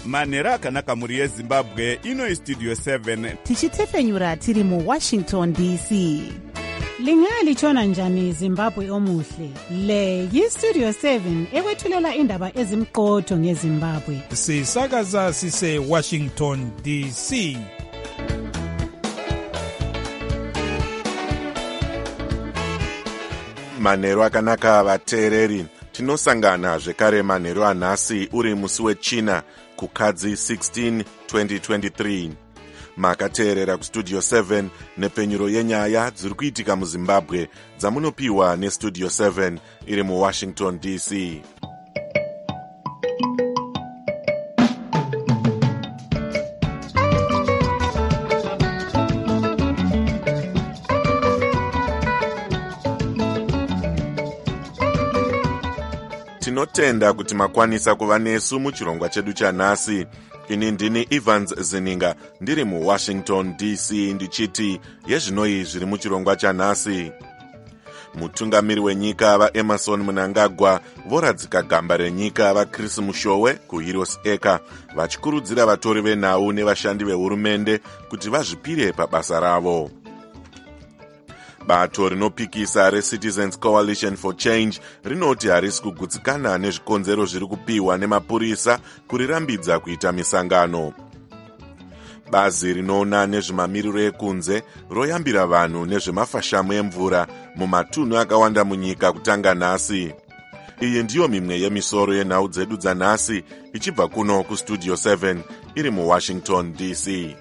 manhero akanaka mhuri yezimbabwe. Ino istudio 7 tichitefenyura tiri muWashington DC. Lingalitshona njani Zimbabwe omuhle? Le yistudio 7 ekwethulela indaba ezimqotho ngeZimbabwe. Sisakaza sise Washington DC. Manhero akanaka vateereri. Tinosangana zvekare manhero anhasi uri musi wechina kukadzi 16 2023. Makateerera kustudio 7 nepfenyuro yenyaya dziri kuitika muZimbabwe dzamunopiwa nestudio 7 iri muWashington DC. Tinotenda kuti makwanisa kuva nesu muchirongwa chedu chanhasi. Ini ndini Evans Zininga ndiri muWashington DC ndichiti yezvinoi zviri muchirongwa chanhasi. Mutungamiri wenyika vaEmerson Mnangagwa voradzika gamba renyika vaChris Mushowe kuHeroes Acre vachikurudzira vatori venhau nevashandi vehurumende kuti vazvipire pabasa ravo. Bato rinopikisa reCitizens Coalition for Change rinoti harisi kugutsikana nezvikonzero zviri kupiwa nemapurisa kurirambidza kuita misangano. Bazi rinoona nezvemamiriro ekunze royambira vanhu nezvemafashamu emvura mumatunhu akawanda munyika kutanga nhasi. Iyi ndiyo mimwe yemisoro yenhau dzedu dzanhasi ichibva kuno kustudio 7 iri muWashington DC.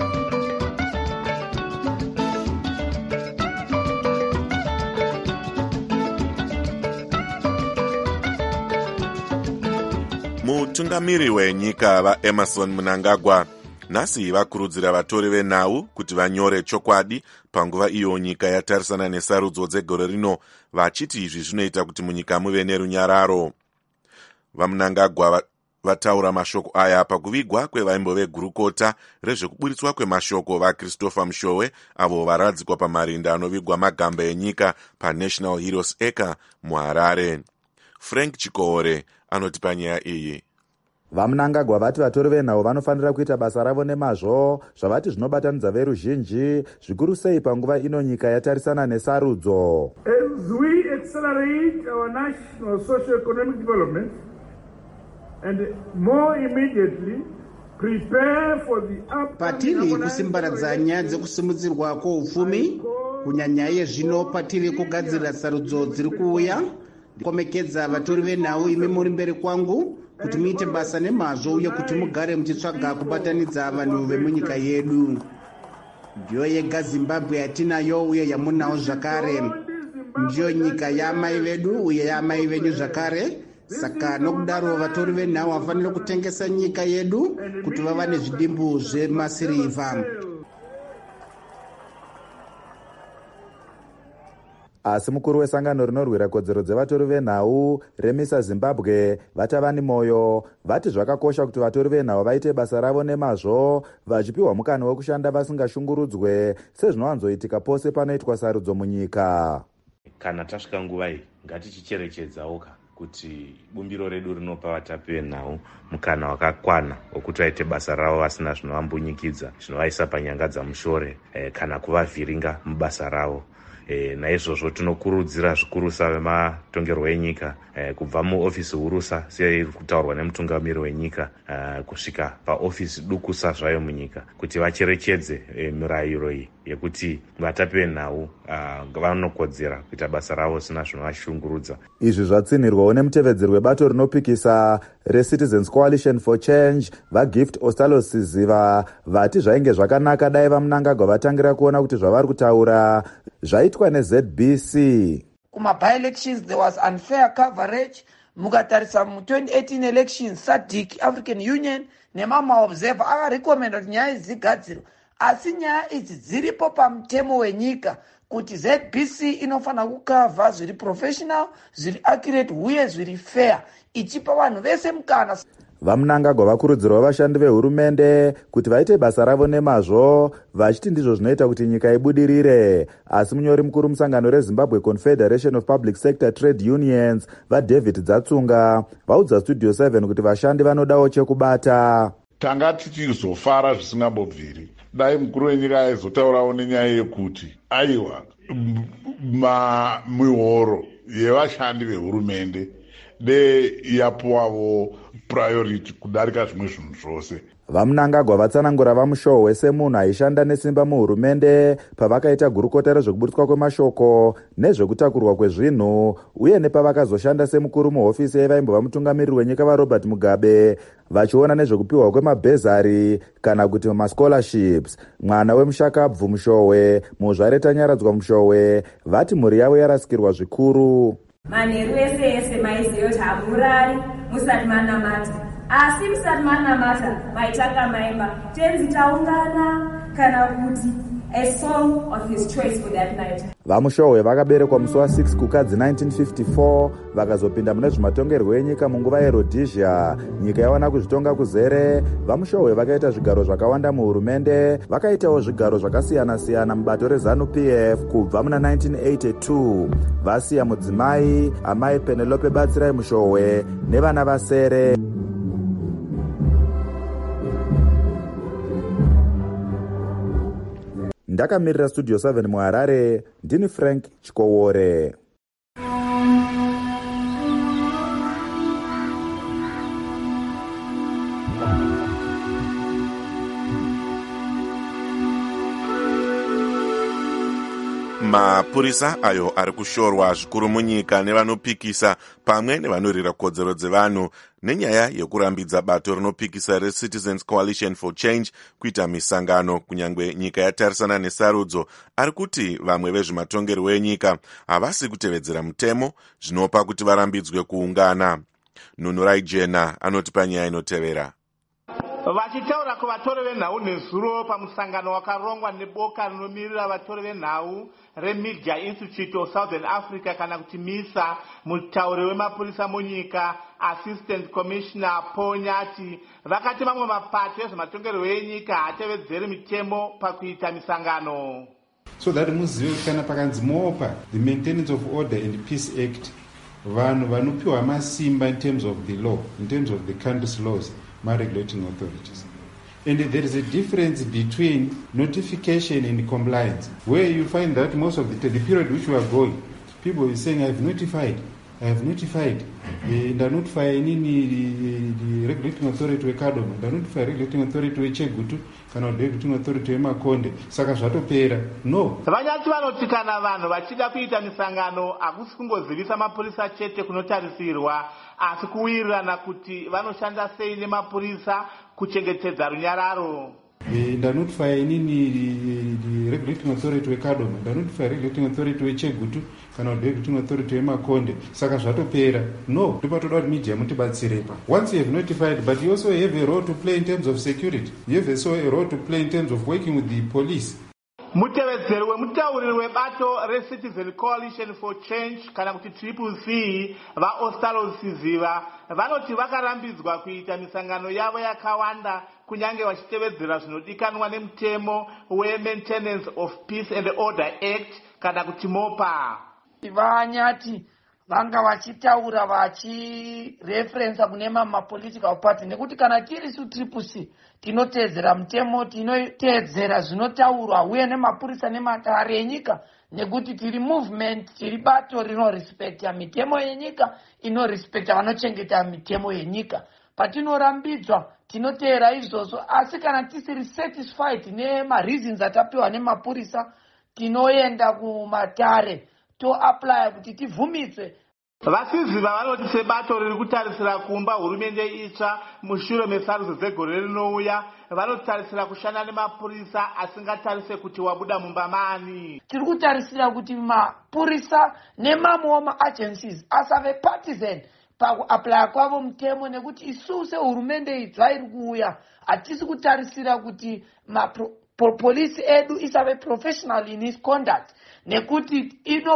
Mutungamiri wenyika vaEmerson Mnangagwa nhasi vakurudzira vatori venhau kuti vanyore chokwadi panguva iyo nyika yatarisana nesarudzo dzegore rino, vachiti izvi zvinoita kuti munyika muve nerunyararo. VaMnangagwa vataura mashoko aya pakuvigwa kwevaimbove gurukota rezvekuburitswa kwemashoko vaChristopher Mushowe avo varadzikwa pamarinda anovigwa magamba enyika paNational Heroes Acre muHarare. Frank Chikoore anotipa nyaya iyi. VaMnangagwa vati vatori venhau vanofanira kuita basa ravo nemazvo zvavati zvinobatanidza veruzhinji zvikuru sei panguva ino nyika yatarisana nesarudzo. As we accelerate our national socio-economic development and more immediately prepare for the patiri kusimbaradza nyaya dzekusimudzirwa kwoupfumi kunyanya yezvino patiri kugadzirira sarudzo dziri kuuya, ndikomekedza vatori venhau imi muri mberi kwangu kuti muite basa nemazvo uye kuti mugare muchitsvaga kubatanidza vanhu vemunyika yedu. Ndiyo yega Zimbabwe yatinayo uye yamunawo zvakare. Ndiyo nyika yamai vedu uye yamai venyu zvakare. Saka nokudaro vatori venhau vafanira kutengesa nyika yedu kuti vava nezvidimbu zvemasirivha. Asi mukuru wesangano rinorwira kodzero dzevatori venhau remisa Zimbabwe vatavani moyo vati zvakakosha kuti vatori venhau vaite basa ravo nemazvo vachipiwa mukana wekushanda vasingashungurudzwe sezvinowanzoitika pose panoitwa sarudzo munyika. Kana tasvika nguva iyi ngatichicherechedzawo kuti bumbiro redu rinopa vatapi venhau mukana wakakwana wekuti vaite basa ravo vasina zvinovambunyikidza zvinovaisa panyanga dzamushore kana kuvavhiringa mubasa ravo. Naizvozvo tinokurudzira zvikurusa vematongerwo enyika kubva muofisi hurusa seiri kutaurwa nemutungamiri wenyika kusvika paofisi dukusa zvayo munyika kuti vacherechedze mirayiro iyi yekuti vatapi venhau vanokodzera kuita basa ravo sina zvinovashungurudza. Izvi zvatsinirwawo nemutevedzeri webato rinopikisa reCitizens Coalition for Change vaGift Ostalos Ziva vati zvainge zvakanaka dai vaMnangagwa vatangira kuona kuti zvavari kutaura zvaitwa neZBC. Kuma-by-elections there was unfair coverage. Mukatarisa mu-2018 elections SADC African Union nemama-observer akarekomenda kuti nyaya idzi dzigadzirwe, asi nyaya idzi dziripo pamutemo wenyika kuti ZBC inofanira kukavha zviri professional, zviri accurate uye zviri fair, ichipa vanhu vese mukana. vamunangagwa vakurudzirwa vashandi vehurumende kuti vaite basa ravo nemazvo, vachiti ndizvo zvinoita kuti nyika ibudirire. Asi munyori mukuru musangano reZimbabwe Confederation of Public Sector Trade Unions vaDavid Dzatsunga vaudza Studio 7 kuti vashandi vanodawo chekubata. Tanga tichizofara zvisingambobviri dai mukuru wenyika aizotaurawo nenyaya yekuti aiwa mihoro yevashandi vehurumende yapuwawo priority kudarika zvimwe zvinhu zvose. Vamunangagwa vatsanangura vamushohwe semunhu aishanda nesimba muhurumende pavakaita gurukota rezvekuburiswa kwemashoko nezvekutakurwa kwezvinhu, uye nepavakazoshanda semukuru muhofisi yevaimbova mutungamiriri wenyika vaRobert Mugabe vachiona nezvekupiwa kwemabhezari kana kuti mascholarships. Mwana wemushakabvu Mushohwe, muzvareta Nyaradzwa Mushohwe vati mhuri yavo yarasikirwa zvikuru. Manheru ese maiziva kuti hamurari musati manamata, asi musati manamata maitanga maimba tenzi taungana kana kuti a song of his choice for that night. Vamushohwe vakaberekwa musi wa6 kukadzi 1954 vakazopinda mune zvematongerwo enyika munguva yeRhodesia. Nyika yawana kuzvitonga kuzere. Vamushohwe vakaita zvigaro zvakawanda muhurumende, vakaitawo zvigaro zvakasiyana-siyana mubato reZANU-PF kubva muna 1982. Vasiya mudzimai amai Penelope Batsirai Mushohwe nevana vasere. Ndakamirira Studio 7 muHarare, ndini Frank Chikowore. Mapurisa ayo ari kushorwa zvikuru munyika nevanopikisa pamwe nevanorira kodzero dzevanhu nenyaya yekurambidza bato rinopikisa reCitizens Coalition for Change kuita misangano kunyangwe nyika yatarisana nesarudzo. Ari kuti vamwe vezvematongerwo enyika havasi kutevedzera mutemo zvinopa kuti varambidzwe kuungana. Nunurai Jena anoti panyaya inotevera. Vachitaura kuvatori venhau nezuro pamusangano wakarongwa neboka rinomirira vatori venhau reMedia Institute of Southern Africa kana kuti MISA, mutauri wemapurisa munyika Assistant Commissioner Paul Nyati vakati mamwe mapato ezvematongerwo enyika haatevedzeri mitemo pakuita misangano. So that muzive kana pakanzi MOPA, the Maintenance of Order and Peace Act, vanhu vanopiwa masimba in terms of the law, in terms of the country's laws, regulating authorities. And there is a difference between notification and compliance, where you find that most of the period which we are going, people are saying, I have notified, and I notify the regulating authority weKadoma, I notify regulating authority weChegutu, kana regulating authority weMakonde, saka zvatopera. No. Vanyati vanoti kana vanhu vachida kuita misangano hakusi kungozivisa mapurisa chete kunotarisirwa, asi kuwirirana kuti vanoshanda sei nemapurisa kuchengetedza runyararo. Ndanotify the regulating authority weKadoma, ndanotify regulating authority weChegutu, kana regulating authority weMakonde, saka zvatopera. No, ndopatoda kuti media mutibatsirepa. Once you have notified, but you also have a role to play in terms of security. You have also a role to play in terms of working with the police. Mutevedzeri wemutauriri webato reCitizen Coalition for Change kana kuti CCC vaOstalo Siziva vanoti vakarambidzwa kuita misangano yavo yakawanda kunyange vachitevedzera zvinodikanwa nemutemo weMaintenance of Peace and Order Act kana kuti MOPA. Vanyati vanga vachitaura vachireferensa kune mapolitical party nekuti kana tiri su CCC tinotedzera mutemo, tinotedzera zvinotaurwa uye nemapurisa nematare enyika nekuti tiri movement, tiri bato rinorespekta mitemo yenyika, inorespekta vanochengeta mitemo yenyika. Patinorambidzwa tinoteera izvozvo, asi kana tisiri satisfied nemareasons atapiwa nemapurisa tinoenda kumatare toapply kuti tibvumidzwe. Vasiziva vanoti sebato riri kutarisira kumba hurumende itsva mushure mesarudzo dzegore rinouya, vanotarisira kushanda nemapurisa asingatarise kuti wabuda mumba mani. Tiri kutarisira kuti mapurisa nemamwewo maagencies asave partisan pakuapply kwavo mutemo, nekuti isusu sehurumende itsva iri kuuya hatisi kutarisira kuti mapolisi edu isave professional in its conduct, nekuti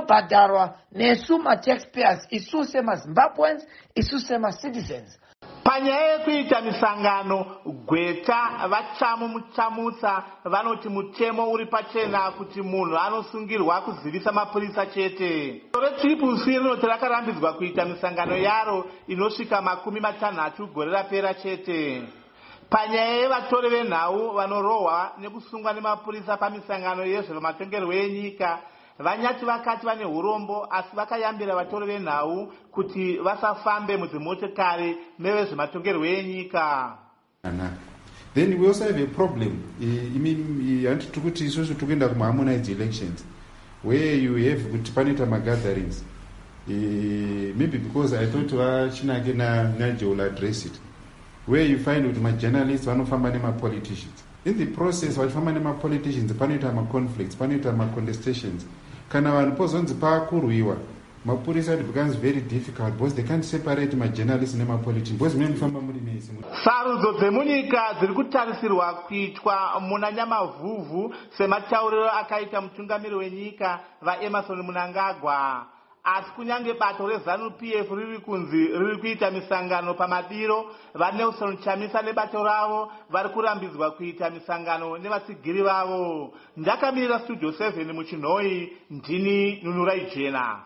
inobhadharwa nesu mataxpayers, isu semaZimbabweans, isu semacitizens. Panyaya yekuita misangano gweta vachamu muchamutsa vanoti mutemo uri pachena kuti munhu anosungirwa kuzivisa mapurisa chete. RCCC rinoti rakarambidzwa kuita misangano yaro inosvika 60 gore rapera chete. Panyaya yevatori venhau vanorohwa nekusungwa nemapurisa pamisangano yezvematongerwo enyika, vanyati vakati vane urombo asi vakayambira vatori venhau kuti vasafambe mudzimotokari nevezvematongerwo enyika. Then we also have a problem. Handitukuti isusu tukuenda kuma-harmonized elections where you have kuti panoita ma-gatherings. Maybe because I thought Chinake Najo will address it. Where you find with my journalists, vanofamba nema-politicians. In the process, vachifamba nema-politicians, panoita ma-conflicts, panoita ma-contestations. Kana vanhu pozonzi pakurwiwa, mapurisa, it becomes very difficult because they can't separate ma-journalists nema-politicians. Because munofamba muri nesi. Sarudzo dzemunyika dziri kutarisirwa kuitwa muna Nyamavhuvhu sematauriro akaita mutungamiri wenyika vaEmmerson Mnangagwa. Asi kunyange bato reZANU-PF riri kunzi riri kuita misangano pamadiro, vaNelson Chamisa nebato ravo vari kurambidzwa kuita misangano nevatsigiri vavo. Ndakamirira Studio 7 muChinhoi, ndini Nunurai Jena.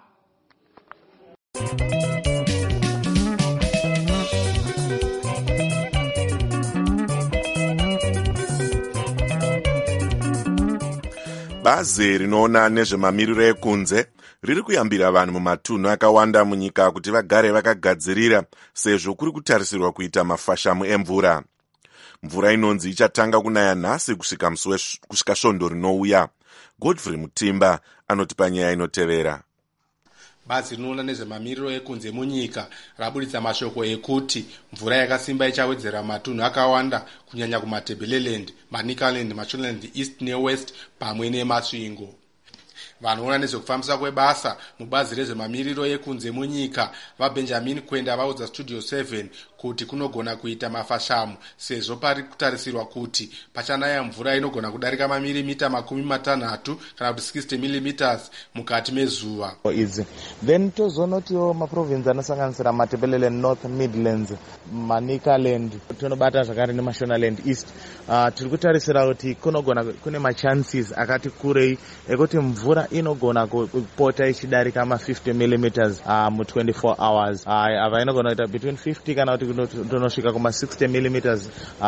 Bazi rinoona nezvemamiriro ekunze riri kuyambira vanhu mumatunhu akawanda munyika kuti vagare vakagadzirira sezvo kuri kutarisirwa kuita mafashamu emvura. Mvura inonzi ichatanga kunaya nhasi kusvika svondo rinouya. Godfrey Mutimba anotipa nyaya inotevera. Bazi rinoona nezvemamiriro ekunze munyika rabuditsa mashoko ekuti mvura yakasimba ichawedzera matunhu akawanda kunyanya kumaTebeleland, Manicaland, Mashonaland East neWest pamwe nemasvingo. Vanoona nezvekufambisa kwebasa mubazi rezvemamiriro ekunze munyika vaBenjamin Kwenda vaudza Studio 7 kuti kunogona kuita mafashamu sezvo pari kutarisirwa kuti pachanaya mvura inogona kudarika mamilimita 60 kana kuti 60 mm mukati mezuva. Then tozonotiwo maprovince anosanganisira maTebeleland North, Midlands, Manicaland, tonobata zvakare neMashonaland East. Tiri kutarisira kuti kune machances akati kurei ekuti mvura inogona kupota ichidarika 50 mm mu24 hours. Ava inogona kuita between 50 kana kuti tonosvika kuma60 mm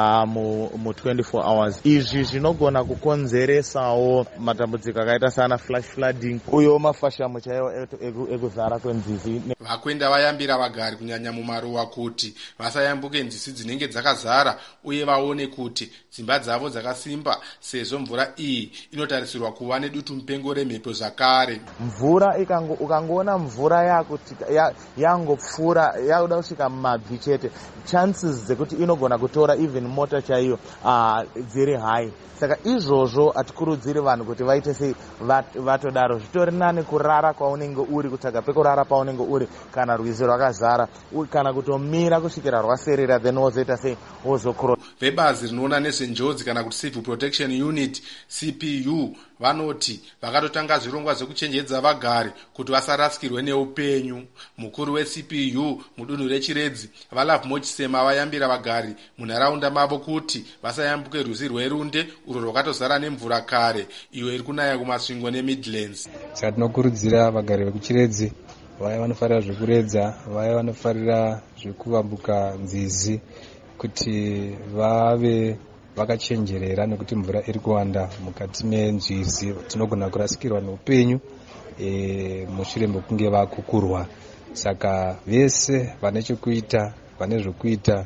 mu24 hours. Izvi zvinogona kukonzeresawo matambudziko akaita sana flash flooding uyo mafashamu chaiwo ekuzara kwenzizi. Vakwenda vayambira vagari kunyanya mumaruwa kuti vasayambuke nzizi dzinenge dzakazara uye vaone kuti dzimba dzavo dzakasimba sezvo mvura iyi inotarisirwa kuva nedutu mupengo remhepo zvakare. Mvura ukangoona mvura yakuti yangopfuura yakuda kusvika mumabvi chete, chances dzekuti inogona kutora even mota chaiyo dziri high. Saka izvozvo atikurudziri vanhu kuti vaite sei vatodaro. Zvitori nani kurara kwaunenge uri, kutsvaga pekurara paunenge uri kana rwizi rwakazara, kana kutomira kusvikira rwaserera then wozoita sei wozokro. Vebazi rinoona nezvenjodzi kana kuti Civil Protection Unit CPU vanoti vakatotanga zvirongwa zvekuchenjedza vagari kuti vasarasikirwe neupenyu. Mukuru weCPU mudunhu reChiredzi Valav Mochisema vayambira vagari munharaunda mavo kuti vasayambuke rwizi rwerunde urwo rwakatozara nemvura kare iyo iri kunaya kumasvingo neMidlands. Saka tinokurudzira vagari vekuChiredzi vaya vanofarira zvekuredza, vaya vanofarira zvekuvambuka nzizi kuti vave vakachenjerera nekuti mvura iri kuwanda mukati menzizi. Tinogona kurasikirwa neupenyu mushure mekunge vakukurwa. Saka vese vane chekuita, vane zvekuita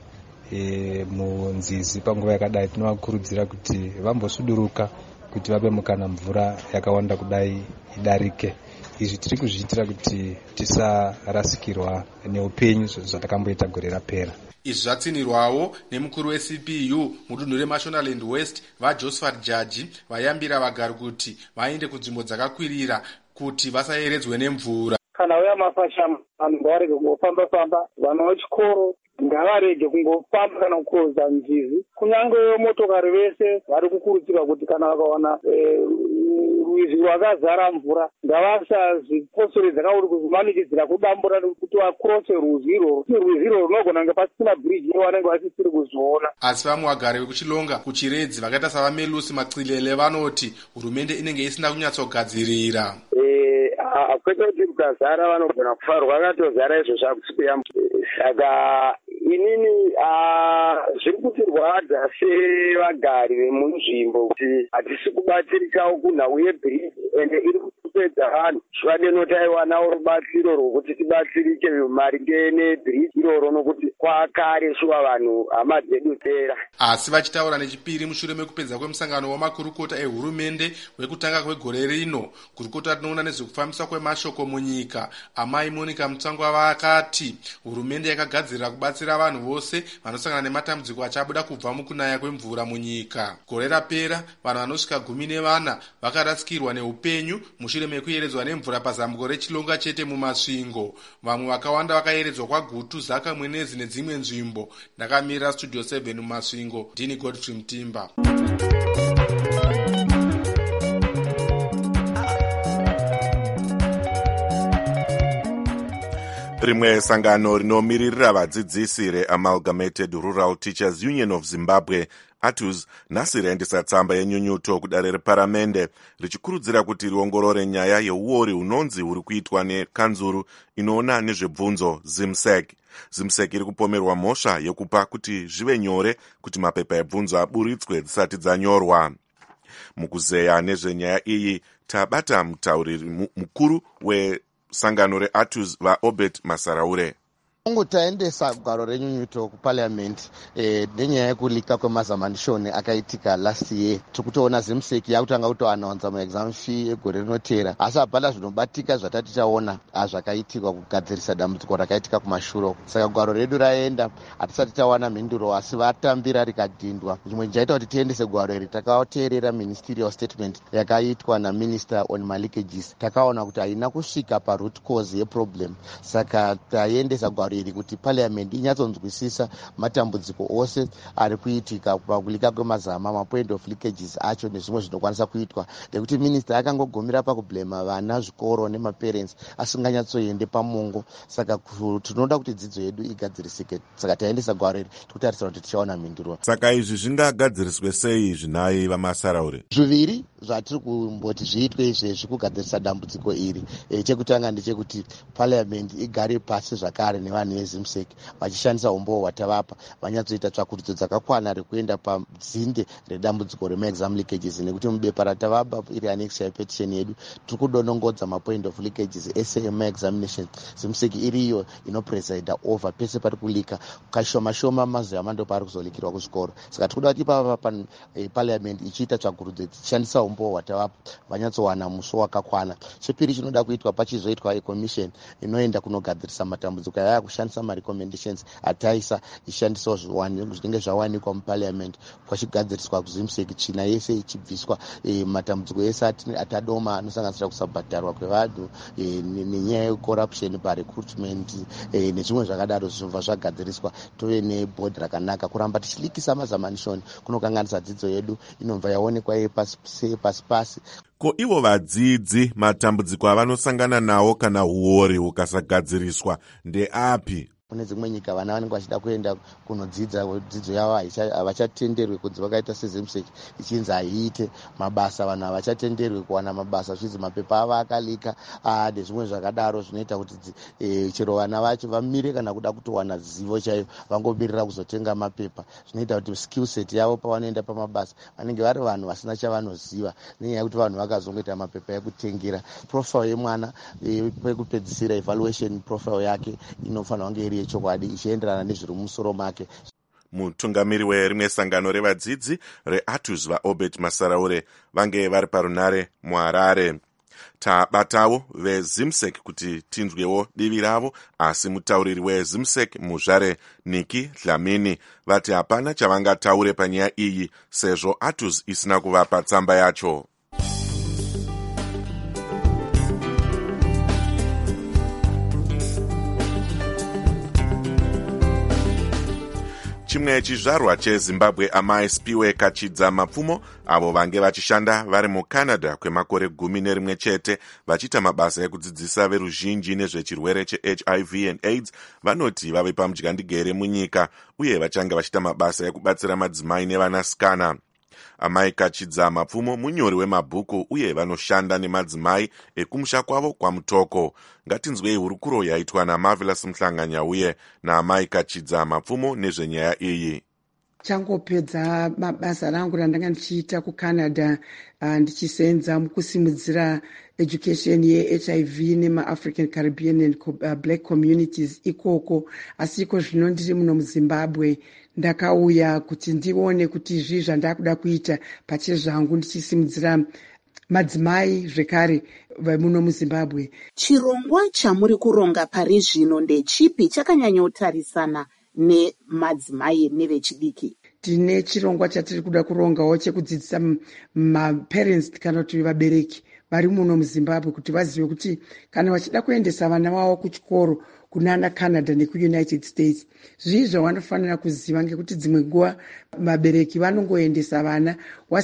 munzizi panguva yakadai tinovakurudzira kuti vambosuduruka kuti vape mukana mvura yakawanda kudai idarike. Izvi tiri kuzviitira kuti tisarasikirwa neupenyu zvatakamboita gore rapera. Izvi zvatsinirwawo nemukuru weCPU mudunhu reMashonaland West vaJosephat Jaji vayambira vagari kuti vaende kunzvimbo dzakakwirira kuti vasayeredzwe nemvura. Kana uya mafashamu vanhu ngavarege kungofamba-famba, vana vechikoro ngavarege kungofamba kana kukoza nzizi. Kunyange motokari vese vari kukurudzirwa kuti kana vakawana rwizi rwakazara mvura ngavasazviposoredzera kuti kuzvimanikidzira kudambura kuti vakurose rwizi irworwo. Rwizi irworwo runogona kunge pasina bridge iwanenge vasisiri kuzviona. Asi vamwe vagari vekuchilonga kuchiredzi vakaita savamelusi Macilele vanoti hurumende inenge isina kunyatsogadzirira. Kwete kuti rukazara vanogona kufa, rwakatozara izvo zvakusiya. Saka inini zviri kutirwadza sevagari vemunzvimbo kuti hatisi kubatsirikawo kunhau yebridge ende iri kupedza vanhu. Zvivade notaiwanawo rubatsiro rwokuti tibatsirike maringe nebridge iroro nokuti kwakare shuwa vanhu hama dzedu pera. Asi vachitaura nechipiri mushure mekupedza kwemusangano wamakurukota ehurumende wekutanga kwegore rino, kurukota rinoona nezvekufambiswa kwemashoko munyika Amai Monica Mutsangwa vakati hurumende yakagadzirira kubatsira vanhu vose vanosangana nematambudziko achabuda kubva mukunaya kwemvura munyika. Gore rapera vanhu vanosvika 14 vakarasikirwa neupenyu mushure mekuyeredzwa nemvura pazambuko rechilonga chete mumasvingo. Vamwe vakawanda vakayeredzwa kwaGutu, Zaka, Mwenezi nedzimwe nzvimbo. Ndakamirira Studio 7 mumasvingo, ndini Godfrey Mtimba. Rimwe sangano rinomiririra vadzidzisi reAmalgamated Rural Teachers Union of Zimbabwe ATUZ nhasi raendesa tsamba yenyunyuto kudare reparamende richikurudzira kuti riongorore nyaya yeuori hunonzi huri kuitwa nekanzuru inoona nezvebvunzo ZIMSEC. ZIMSEC iri kupomerwa mhosva yekupa kuti zvive nyore kuti mapepa ebvunzo aburitswe dzisati dzanyorwa. Mukuzeya nezvenyaya iyi tabata mutauriri mukuru wesangano reATUZ vaObert Masaraure. Taendesa gwaro renyunyuto kupaliamendi nenyaya yekulika kwemazamanishoni akaitika last year. Tikutoona ZIMSEC yakutanga kutoanaunza maexam fee egore rinotera, asi hapana zvinobatika zvatati taona zvakaitika kugadzirisa dambudziko rakaitika kumashuro. Saka gwaro redu raenda, hatisati tawana mhinduro, asi vatambira rikadhindwa. Zvimwe zvaita kuti tiendese gwaro iri, takateerera ministerial statement yakaitwa naminister on maleakages. Takaona kuti haina kusvika paroot cause yeproblem, saka taendesa gwaro iri kuti parliament inyatsonzwisisa matambudziko ose ari kuitika pakulika kwemazama, mapoint of leakages acho nezvimwe zvinokwanisa kuitwa, nekuti minister akangogomera pakublema vana, zvikoro nemaparents asinganyatsoende pamongo. Saka tinoda kuti dzidzo yedu igadzirisike, saka taendesa gwaro iri tikutarisira kuti tichaona mhinduro. Saka izvi zvingagadziriswe sei zvinai vaMasaraure? Zviviri zvatiri kumboti zviitwe izvezvi kugadzirisa dambudziko iri. Chekutanga ndechekuti parliament igare pasi zvakare nevanhu veZIMSEC vachishandisa umbowo hwatavapa, vanyatsoita tsvakurudzo dzakakwana rekuenda padzinde redambudziko remaexam leakages, nekuti mubepa ratavapa iri annex yapetition yedu tiri kudonongodza mapoint of leakages ese emaexamination. ZIMSEC iriyo inopresida over pese pari kulika, kashoma shoma mazuva mando pari kuzolikirwa kuzvikoro. Saka tiri kuda kuti ipapa parliament ichiita tsvakurudzo ichishandisa umbowo hwatavapa vanyatsowana muso wakakwana. Chepiri chinoda kuitwa pachizoitwa commission inoenda kunogadzirisa matambudziko aya kushandisa marecommendations ataisa ishandisawo zvinenge zvawanikwa muparliament kwachigadziriswa kuZIMSEC, china yese ichibviswa, matambudziko ese atadoma anosanganisira kusabhadharwa kwevanhu nenyaya yecorruption parecruitment nezvimwe zvakadaro zvinobva zvagadziriswa. Tove nebhodhi rakanaka kuramba tichilikisa mazamanishoni kunokanganisa dzidzo yedu inobva yaonekwa yepasi. Ko ivo vadzidzi matambudziko avanosangana nawo kana uori hukasagadziriswa ndeapi? Kune dzimwe nyika vana vanenge vachida kuenda kunodzidza dzidzo yavo havachatenderwi kunzi vakaita seZIMSEC ichinzi haiite mabasa, vanhu havachatenderwi kuwana mabasa zvizi mapepa avo akalika nezvimwe zvakadaro. Zvinoita kuti chero vana vacho vamire kana kuda kutowana zivo chaivo, vangomirira kuzotenga mapepa. Zvinoita kuti skill set yavo pavanoenda pamabasa vanenge vari vanhu vasina chavanoziva, nenyaya yekuti vanhu vakazongoita mapepa ekutengera. Profile yemwana pekupedzisira evaluation profile yake inofanira kunge iri yechokwadi ichienderana nezviri mumusoro make. Mutungamiri werimwe sangano revadzidzi reATUZ vaObert Masaraure vange vari parunare muHarare. Tabatawo veZIMSEC kuti tinzwewo divi ravo, asi mutauriri weZIMSEC muzvare Nikki Dlamini vati hapana chavangataure panyaya iyi sezvo ATUZ isina kuvapa tsamba yacho. chimwe chizvarwa chezimbabwe amai Spiwe Kachidza Mapfumo avo vange vachishanda vari mucanada kwemakore 11 chete vachiita mabasa ekudzidzisa veruzhinji nezvechirwere cheHIV and AIDS vanoti vave pamudyandegere munyika uye vachange vachiita mabasa ekubatsira madzimai nevanasikana. Amai Kachidza Mapfumo munyori wemabhuku uye vanoshanda nemadzimai ekumusha kwavo kwamutoko. Ngatinzwei hurukuro yaitwa naMarvelous Mhlanganyauye naamai Kachidza Mapfumo nezvenyaya iyi. Changopedza mabasa rangu randanga ndichiita kuCanada ndichisenza mukusimudzira education yeHIV nemaAfrican Caribbean and Black communities ikoko, asi iko zvino ndiri muno muZimbabwe ndakauya kuti ndione kuti izvi zvandakuda kuita pachezvangu ndichisimudzira madzimai zvekare muno muZimbabwe. Chirongwa chamuri kuronga pari zvino ndechipi chakanyanyotarisana nemadzimai nevechidiki? Tine chirongwa chatiri kuda kurongawo chekudzidzisa maparents kana kuti vabereki vari muno muZimbabwe kuti vazive kuti kana vachida kuendesa vana vavo kuchikoro kunana Canada nekuUnited States zvii zvavanofanira kuziva, ngekuti dzimwe nguva vabereki vanongoendesa vana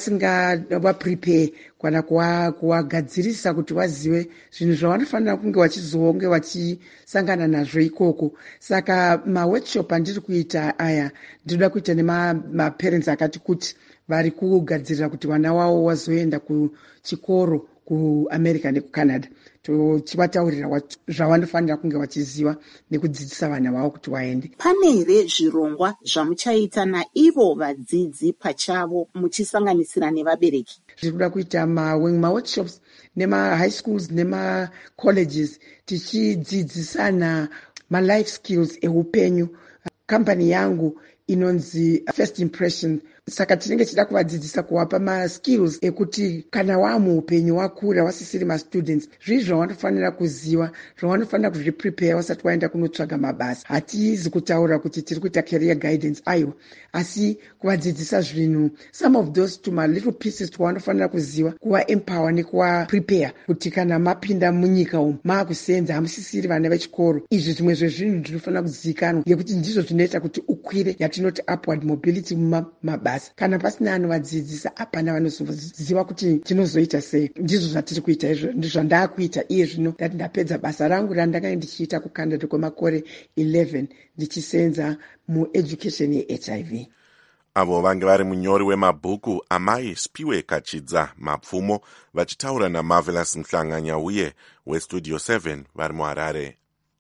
vasingaprepare kana kuvagadzirisa kuti vazive zvinhu zvavanofanira kunge vachizonge vachisangana nazvo ikoko. Saka maworkshop andiri kuita aya ndinoda kuita nemaparents akati kuti vari kugadzirira kuti vana wavo vazoenda kuchikoro kuAmerica nekuCanada, tochivataurira zvavanofanira kunge vachiziva nekudzidzisa vana vavo kuti vaende. Pane here zvirongwa zvamuchaita naivo vadzidzi pachavo muchisanganisira nevabereki? Tiri kuda kuita maworkshops nemahigh schools nemacolleges tichidzidzisana malife skills eupenyu. Kambani yangu inonzi First Impression, saka tinenge tichida kuvadzidzisa kuwapa maskills ekuti kana wamuupenyu wakura wasisiri mastudents zvii zvavanofanira kuziva, zvavanofanira kuzviprepare vasati vaenda kunotsvaga mabasa. Hatizi kutaura kuti tiri kuita career guidance aiwa, asi kuvadzidzisa zvinhu, some of those little pieces twavanofanira kuziva, kuvaempower nekuvaprepare kuti kana mapinda munyika umu maakusenza hamusisiri vana vechikoro. Izvi zvimwe zvezvinhu zvinofanira kuzivikanwa ngekuti ndizvo zvinoita kuti ukwire, yatinoti upward mobility mumabasa. Kana pasina anovadzidzisa hapana vanozoziva kuti tinozoita sei. Ndizvo zvatiri kuita izvo, ndizvo ndaakuita iye zvino. Ndati ndapedza basa rangu randanga ndichiita kuCanada kwemakore 11 ndichisenza mueducation yeHIV. Avo vange vari munyori wemabhuku amai Spiwe Kachidza Mapfumo vachitaura naMarvelous Mhlanganyauye weStudio 7 vari muHarare.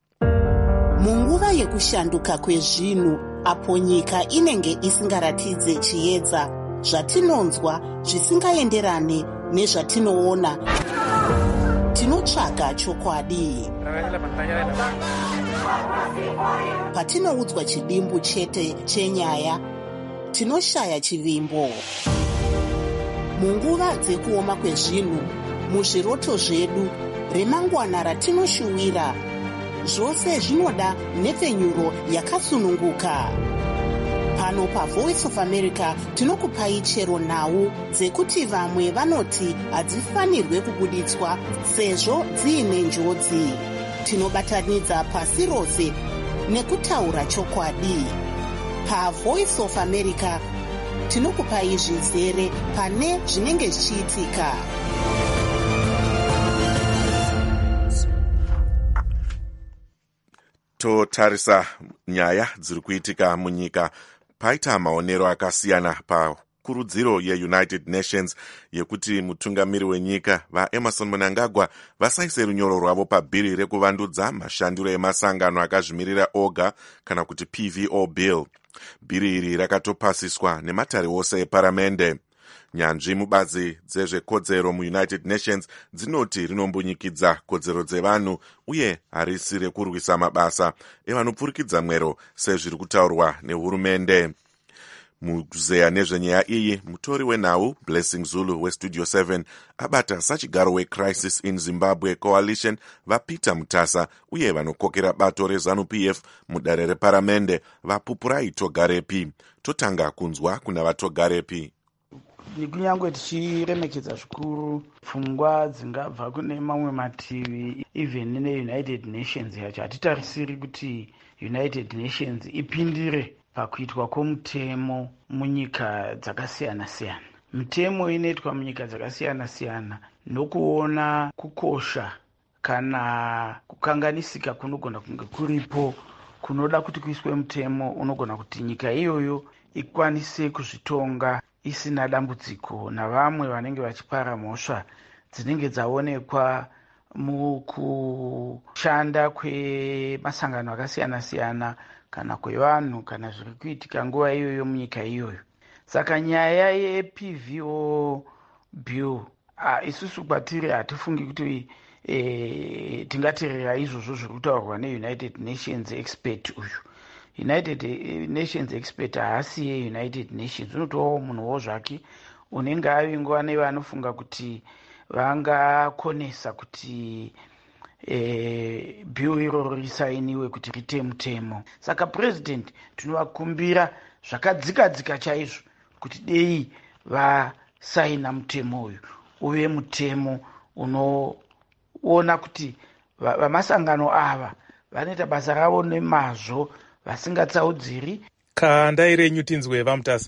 Munguva yekushanduka kwezvinhu apo nyika inenge isingaratidze chiedza, zvatinonzwa zvisingaenderane nezvatinoona, tinotsvaga chokwadi. Patinoudzwa chidimbu chete chenyaya, tinoshaya chivimbo. Munguva dzekuoma kwezvinhu, muzviroto zvedu, remangwana ratinoshuwira, zvose zvinoda nhepfenyuro yakasununguka. Pano paVoice of America tinokupai chero nhau dzekuti vamwe vanoti hadzifanirwe kubuditswa sezvo dziine njodzi. Tinobatanidza pasi rose nekutaura chokwadi. PaVoice of America tinokupai zvizere pane zvinenge zvichiitika. Totarisa nyaya dziri kuitika munyika. Paita maonero akasiyana pakurudziro yeUnited Nations yekuti mutungamiri wenyika vaEmerson Mnangagwa vasaise runyoro rwavo pabhiri rekuvandudza mashandiro emasangano akazvimirira oga kana kuti PVO bill. Bhiri iri rakatopasiswa nematare ose eparamende. Nyanzvi mubazi dzezvekodzero muUnited Nations dzinoti rinombonyikidza kodzero dzevanhu uye harisi rekurwisa mabasa evanopfurikidza mwero sezviri kutaurwa nehurumende. Mukuzeya nezvenyaya iyi, mutori wenhau Blessing Zulu weStudio 7 abata sachigaro weCrisis in Zimbabwe Coalition vaPeter Mutasa uye vanokokera bato reZANU-PF mudare reparamende vaPupurai Togarepi. Totanga kunzwa kuna vaTogarepi. Kunyange tichiremekedza zvikuru pfungwa dzingabva kune mamwe mativi, even neUnited Nations yacho hatitarisiri kuti United Nations ipindire pakuitwa kwomutemo munyika dzakasiyana-siyana. Mitemo inoitwa munyika dzakasiyana-siyana nokuona kukosha kana kukanganisika kunogona kunge kuripo kunoda kuti kuiswe mutemo unogona kuti nyika iyoyo ikwanise kuzvitonga isina dambudziko navamwe vanenge vachipara mhosva dzinenge dzaonekwa mukushanda kwemasangano akasiyana-siyana kana kwevanhu kana zviri kuitika nguva iyoyo munyika iyoyo. Saka nyaya yePVO bill isusu kwatiri hatifungi kuti tingateerera izvozvo zviri kutaurwa neUnited Nations expert uyu. United Nations expert haasi yeUnited Nations, unotovawo munhuwo zvake unenge avingwa nevanofunga kuti vangakonesa kuti bill iroro risainiwe kuti rite mutemo. Saka president tinovakumbira zvakadzika chaizvo kuti dei vasaina mutemo uyu uve mutemo unoona kuti vamasangano ava vanoita basa ravo nemazvo vasingatsaudziri. Kandai renyu tinzwe vamutasa.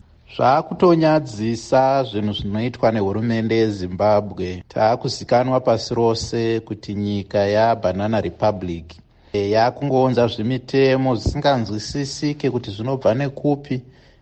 Zvakutonyadzisa zvinhu zvinoitwa nehurumende yeZimbabwe. Taakuzikanwa pasi rose kuti nyika yaBanana Republic yakungounza zvimitemo zvisinganzwisisike kuti zvinobva nekupi.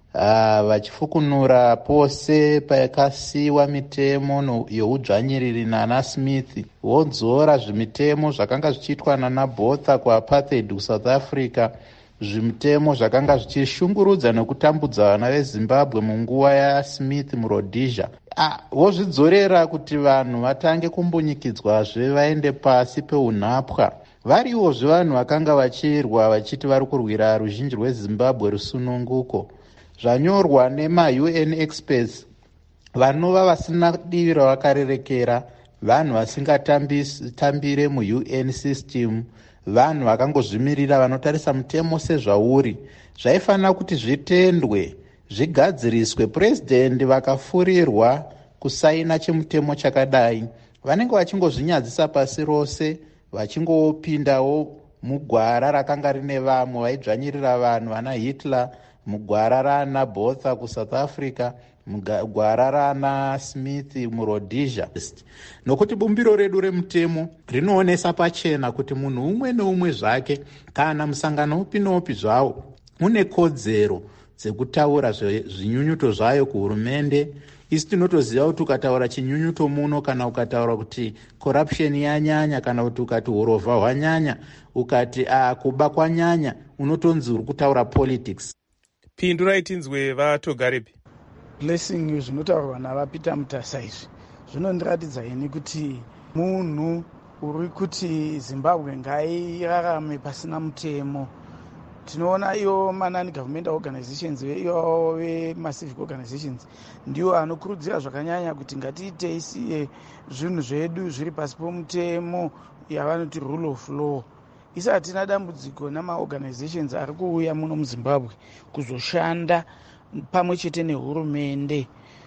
Vachifukunura pose pakasiwa mitemo youdzvanyiriri nana Smith, vodzora zvimitemo zvakanga zvichiitwa nana Botha kuapartheid kuSouth Africa, zvimitemo zvakanga zvichishungurudza nekutambudza vana veZimbabwe munguva yaSmith muRhodesia. Vozvidzorera kuti vanhu vatange kumbunyikidzwazve vaende pasi peunhapwa. Varivozve vanhu vakanga vachirwa vachiti vari kurwira ruzhinji rweZimbabwe rusununguko. Zvanyorwa nema-UN experts vanova vasina divi ravakarerekera, vanhu vasingatambire muUN system, vanhu vakangozvimirira vanotarisa mutemo sezvauri. Zvaifanira kuti zvitendwe, zvigadziriswe. President vakafurirwa kusaina chimutemo chakadai vanenge vachingozvinyadzisa pasi rose, vachingopindawo mugwara rakanga rine vamwe vaidzvanyirira vanhu vana Hitler, mugwara rana Botha kuSouth Africa, mugwara rana Smith muRhodesia. Nokuti bumbiro redu remutemo rinoonesa pachena kuti munhu umwe neumwe zvake kana musangano upi noupi zvawo une kodzero dzekutaura zvinyunyuto zvayo kuhurumende. Isi tinotoziva kuti ukataura chinyunyuto muno, kana ukataura kuti corruption yanyanya, kana kuti ukati urova hwanyanya, ukati kuba kwanyanya, unotonzi uri kutaura politics. Pindurai tinzwe vatogarepi. Blessing zvinotaurwa navaPeter Mutasa izvi zvinondiratidza ini kuti munhu uri kuti Zimbabwe ngairarame pasina mutemo. Tinoona iyo non-government organizations iyo macivic organizations ndiwo anokurudzira zvakanyanya kuti ngatiite isiye zvinhu zvedu zviri pasi pomutemo yavanoti rule of law. Isa hatina dambudziko namaorganizations ari kuuya muno muZimbabwe kuzoshanda pamwe chete nehurumende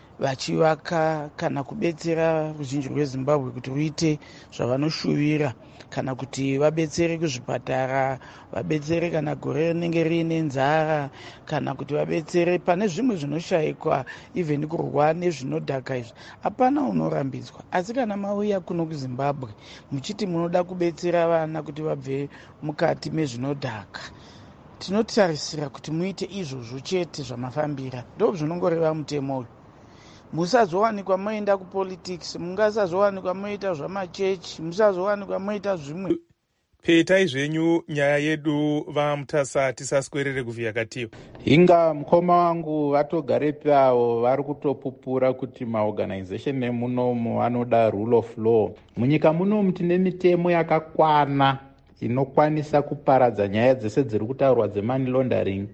vachivaka kana kubetsera ruzhinji rweZimbabwe kuti ruite zvavanoshuvira, kana kuti vabetsere kuzvipatara, vabetsere kana gore rinenge riine nzara, kana kuti vabetsere pane zvimwe zvinoshayikwa, even kurwa nezvinodhaka izvi. Hapana unorambidzwa. Asi kana mauya kuno kuZimbabwe muchiti munoda kubetsera vana kuti vabve mukati mezvinodhaka, tinotarisira kuti muite izvozvo chete zvamafambira. Ndo zvinongoreva mutemo uyu. Musazowanikwa moenda kupolitics, mungasazowanikwa moita zvamachechi, musazowanikwa moita zvimwe. Petai zvenyu nyaya yedu vamutasa, tisaswerere kuvhiya katiyo. Inga mukoma wangu vatogarepi avo vari kutopupura kuti maorganization emunomu vanoda rule of law. Munyika munomu tine mitemo yakakwana inokwanisa kuparadza nyaya dzese dziri kutaurwa dzemoney laundering.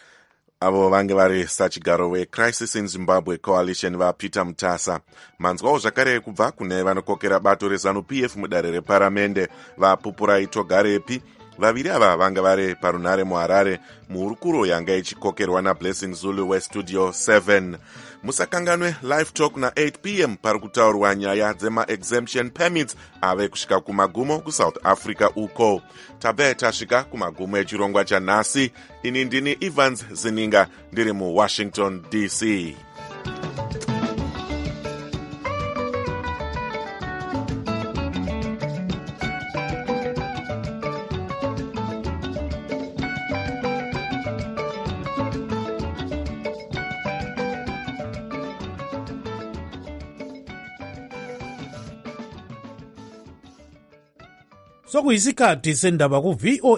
Avo vange vari sachigaro weCrisis in Zimbabwe Coalition vaPeter Mutasa. Manzwawo zvakare kubva kune vanokokera bato reZANU-PF mudare reparamende vaPupurai Togarepi vaviri ava vanga vari parunare muharare muhurukuro yanga ichikokerwa nablessing zulu westudio 7. musakanganwe live talk na8 p.m. pari kutaurwa nyaya dzema-exemption permits ave kusvika kumagumo kusouth africa uko. tabve tasvika kumagumo echirongwa chanhasi. ini ndini Evans Zininga ndiri muwashington DC. sokuyisikhathi sendaba ku VOA